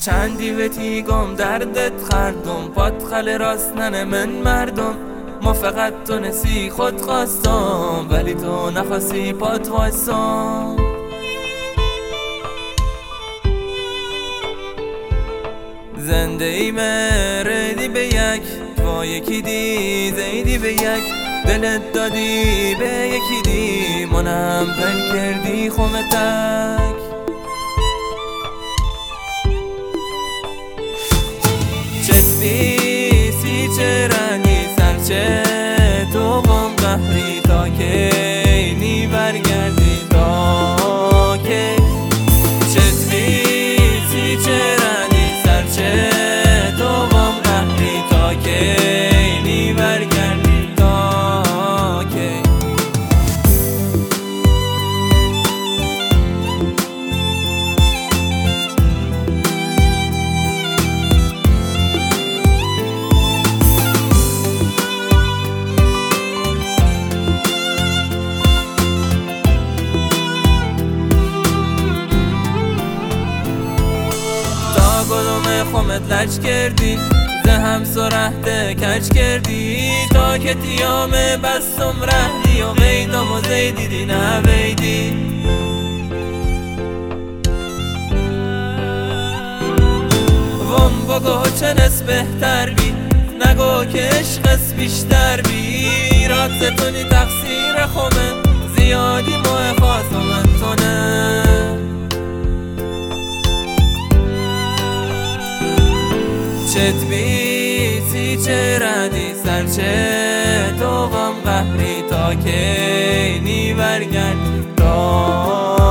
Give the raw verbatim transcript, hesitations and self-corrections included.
چندی وتی گم دردت خردم پات خل راستن من مردم ما فقط تو نسی خود خواستم ولی تو نخواستی پات وایسم زنده ای مردی به یک تو یکی دی زیدی به یک دلت دادی به یکی دی منم پل کردی خومتک چسبی سی چرنی سرچه تو بام قهری تا که اینی برگردی تا که چسبی سی چرنی سرچه تو بام قهری تا که اینی برگردی تا که گلوم خومت لج کردی زه هم سرحته کج کردی تا که تیامه بستم رهدی و غیدم و زیدی دی نویدی وم بگو چه نس بهتر بی نگو که عشقس بیشتر بی رات ستونی تقصیر خومه زیادی موه خواستم تونه چت بی سی چرنی سرچه تو غم قهری تا که اینی برگرد تا